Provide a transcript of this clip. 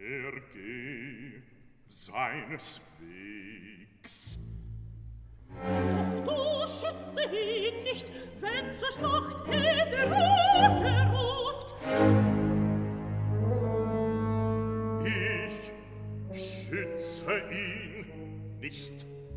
geh seines Wegs. Doch du schütze ihn nicht, wenn zur Schlacht der Rache ruft. Ich schütze ihn nicht.